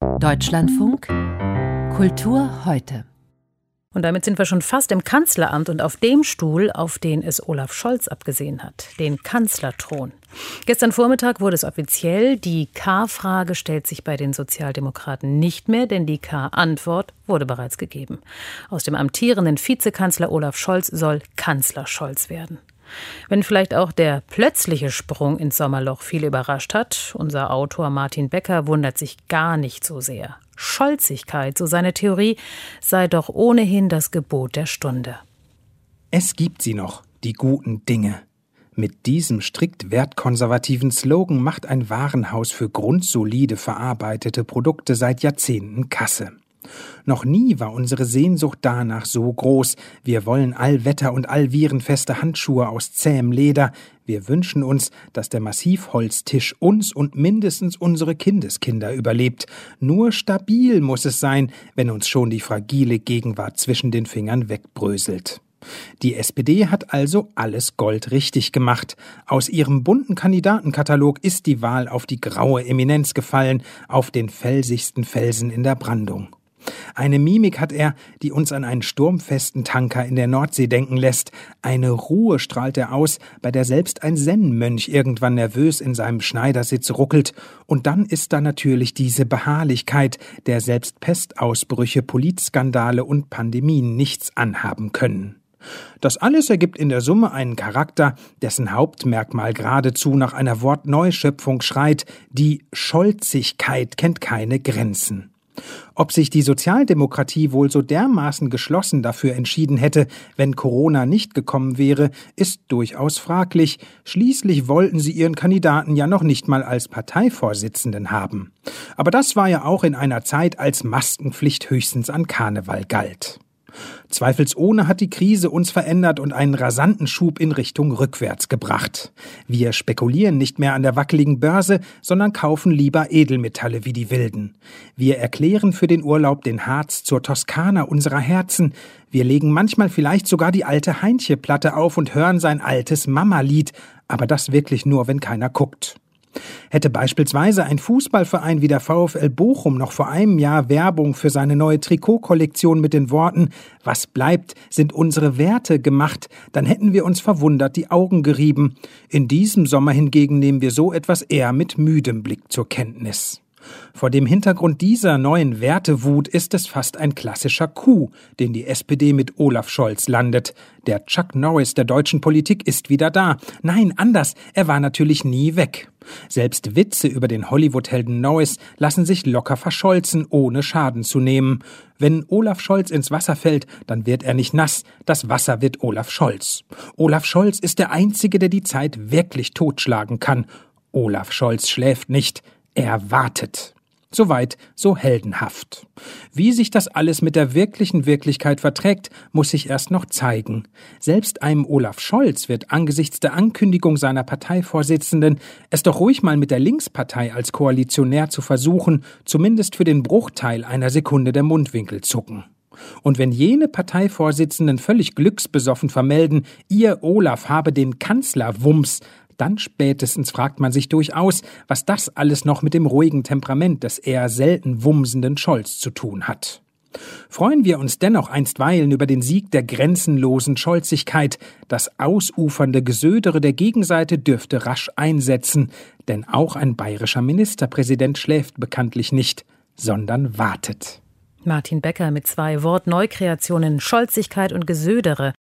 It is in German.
Deutschlandfunk Kultur heute. Und damit sind wir schon fast im Kanzleramt und auf dem Stuhl, auf den es Olaf Scholz abgesehen hat, den Kanzlerthron. Gestern Vormittag wurde es offiziell, die K-Frage stellt sich bei den Sozialdemokraten nicht mehr, denn die K-Antwort wurde bereits gegeben. Aus dem amtierenden Vizekanzler Olaf Scholz soll Kanzler Scholz werden. Wenn vielleicht auch der plötzliche Sprung ins Sommerloch viele überrascht hat, unser Autor Martin Becker wundert sich gar nicht so sehr. Scholzigkeit, so seine Theorie, sei doch ohnehin das Gebot der Stunde. Es gibt sie noch, die guten Dinge. Mit diesem strikt wertkonservativen Slogan macht ein Warenhaus für grundsolide verarbeitete Produkte seit Jahrzehnten Kasse. Noch nie war unsere Sehnsucht danach so groß. Wir wollen allwetter- und allvirenfeste Handschuhe aus zähem Leder. Wir wünschen uns, dass der Massivholztisch uns und mindestens unsere Kindeskinder überlebt. Nur stabil muss es sein, wenn uns schon die fragile Gegenwart zwischen den Fingern wegbröselt. Die SPD hat also alles Gold richtig gemacht. Aus ihrem bunten Kandidatenkatalog ist die Wahl auf die graue Eminenz gefallen, auf den felsigsten Felsen in der Brandung. Eine Mimik hat er, die uns an einen sturmfesten Tanker in der Nordsee denken lässt. Eine Ruhe strahlt er aus, bei der selbst ein Zen-Mönch irgendwann nervös in seinem Schneidersitz ruckelt. Und dann ist da natürlich diese Beharrlichkeit, der selbst Pestausbrüche, Politskandale und Pandemien nichts anhaben können. Das alles ergibt in der Summe einen Charakter, dessen Hauptmerkmal geradezu nach einer Wortneuschöpfung schreit: Die Scholzigkeit kennt keine Grenzen. Ob sich die Sozialdemokratie wohl so dermaßen geschlossen dafür entschieden hätte, wenn Corona nicht gekommen wäre, ist durchaus fraglich. Schließlich wollten sie ihren Kandidaten ja noch nicht mal als Parteivorsitzenden haben. Aber das war ja auch in einer Zeit, als Maskenpflicht höchstens an Karneval galt. Zweifelsohne hat die Krise uns verändert und einen rasanten Schub in Richtung rückwärts gebracht. Wir spekulieren nicht mehr an der wackeligen Börse, sondern kaufen lieber Edelmetalle wie die Wilden. Wir erklären für den Urlaub den Harz zur Toskana unserer Herzen. Wir legen manchmal vielleicht sogar die alte Heintje-Platte auf und hören sein altes Mama-Lied, aber das wirklich nur, wenn keiner guckt. Hätte beispielsweise ein Fußballverein wie der VfL Bochum noch vor einem Jahr Werbung für seine neue Trikotkollektion mit den Worten „Was bleibt, sind unsere Werte" gemacht, dann hätten wir uns verwundert die Augen gerieben. In diesem Sommer hingegen nehmen wir so etwas eher mit müdem Blick zur Kenntnis. Vor dem Hintergrund dieser neuen Wertewut ist es fast ein klassischer Coup, den die SPD mit Olaf Scholz landet. Der Chuck Norris der deutschen Politik ist wieder da. Nein, anders, er war natürlich nie weg. Selbst Witze über den Hollywood-Helden Norris lassen sich locker verscholzen, ohne Schaden zu nehmen. Wenn Olaf Scholz ins Wasser fällt, dann wird er nicht nass, das Wasser wird Olaf Scholz. Olaf Scholz ist der Einzige, der die Zeit wirklich totschlagen kann. Olaf Scholz schläft nicht. Er wartet. Soweit, so heldenhaft. Wie sich das alles mit der wirklichen Wirklichkeit verträgt, muss sich erst noch zeigen. Selbst einem Olaf Scholz wird angesichts der Ankündigung seiner Parteivorsitzenden es doch ruhig mal mit der Linkspartei als Koalitionär zu versuchen, zumindest für den Bruchteil einer Sekunde der Mundwinkel zucken. Und wenn jene Parteivorsitzenden völlig glücksbesoffen vermelden, ihr Olaf habe den Kanzlerwumms, dann spätestens fragt man sich durchaus, was das alles noch mit dem ruhigen Temperament des eher selten wumsenden Scholz zu tun hat. Freuen wir uns dennoch einstweilen über den Sieg der grenzenlosen Scholzigkeit. Das ausufernde Gesödere der Gegenseite dürfte rasch einsetzen, denn auch ein bayerischer Ministerpräsident schläft bekanntlich nicht, sondern wartet. Martin Becker mit 2 Wortneukreationen, Scholzigkeit und Gesödere.